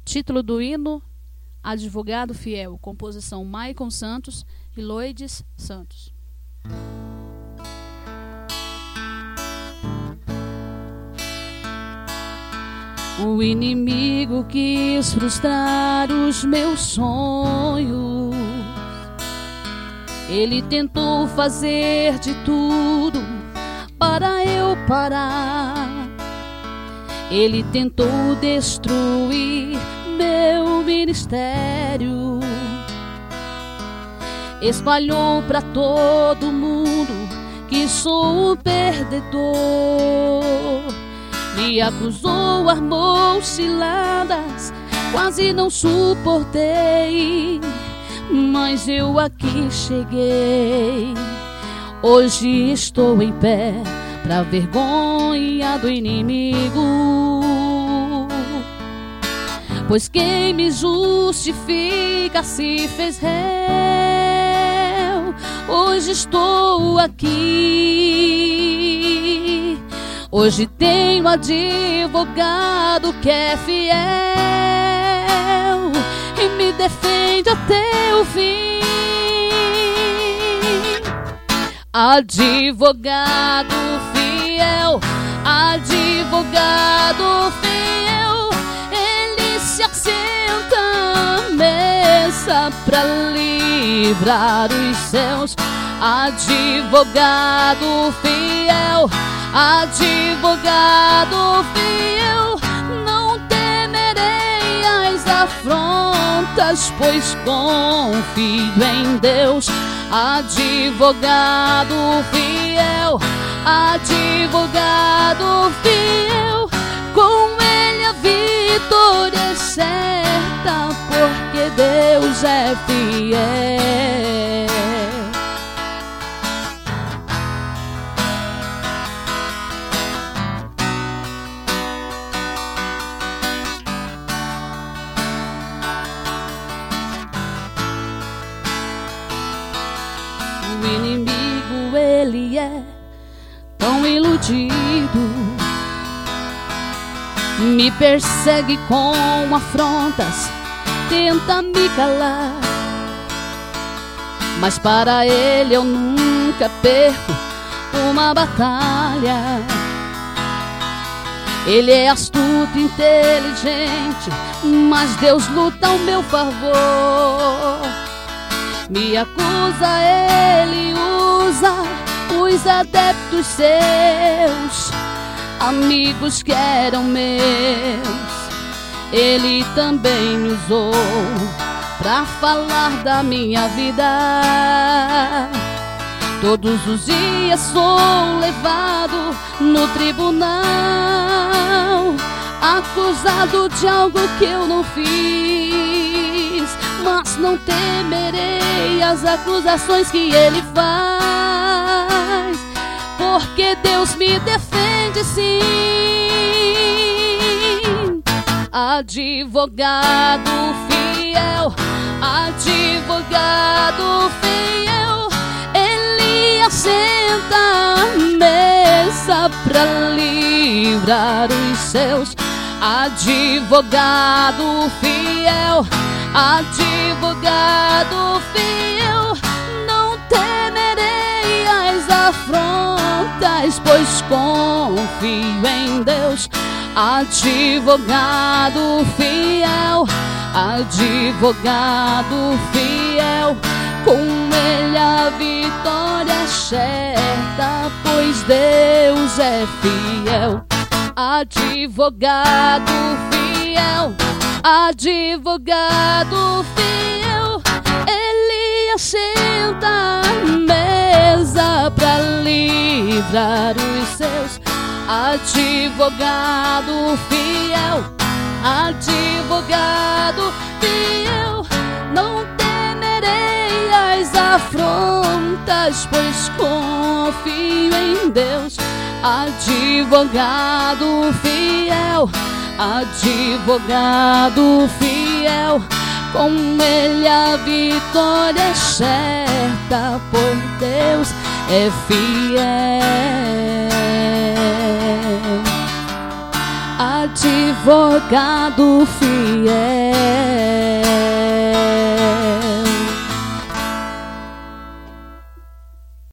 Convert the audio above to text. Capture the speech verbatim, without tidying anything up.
Título do hino: Advogado Fiel. Composição: Maicon Santos e Loides Santos. O inimigo quis frustrar os meus sonhos. Ele tentou fazer de tudo para eu parar. Ele tentou destruir meu ministério. Espalhou para todo mundo que sou um perdedor. Me acusou, armou ciladas, quase não suportei. Mas eu aqui cheguei. Hoje estou em pé, pra vergonha do inimigo. Pois quem me justifica se fez réu. Hoje estou aqui. Hoje tenho advogado que é fiel e me defende até o fim. Advogado fiel, advogado fiel, ele se assenta à mesa pra livrar os seus. Advogado fiel, advogado fiel, não temerei as afrontas, pois confio em Deus. Advogado fiel, advogado fiel, com ele a vitória é certa, porque Deus é fiel. O inimigo, ele é tão iludido, me persegue com afrontas, tenta me calar. Mas para ele eu nunca perco uma batalha. Ele é astuto, inteligente, mas Deus luta ao meu favor. Me acusa, ele usa os adeptos seus, amigos que eram meus. Ele também me usou pra falar da minha vida. Todos os dias sou levado no tribunal, acusado de algo que eu não fiz, mas não temerei as acusações que ele faz, porque Deus me defende sim. Advogado fiel, advogado fiel, ele assenta à mesa pra livrar os seus. Advogado fiel, advogado fiel, não temerei as afrontas, pois confio em Deus. Advogado fiel, advogado fiel, com ele a vitória é certa, pois Deus é fiel. Advogado fiel, advogado fiel, ele assenta à mesa pra livrar os seus. Advogado fiel, advogado fiel, não temerei as afrontas, pois confio em Deus. Advogado fiel, advogado fiel, com ele a vitória é certa, pois Deus é fiel. advogado fiel.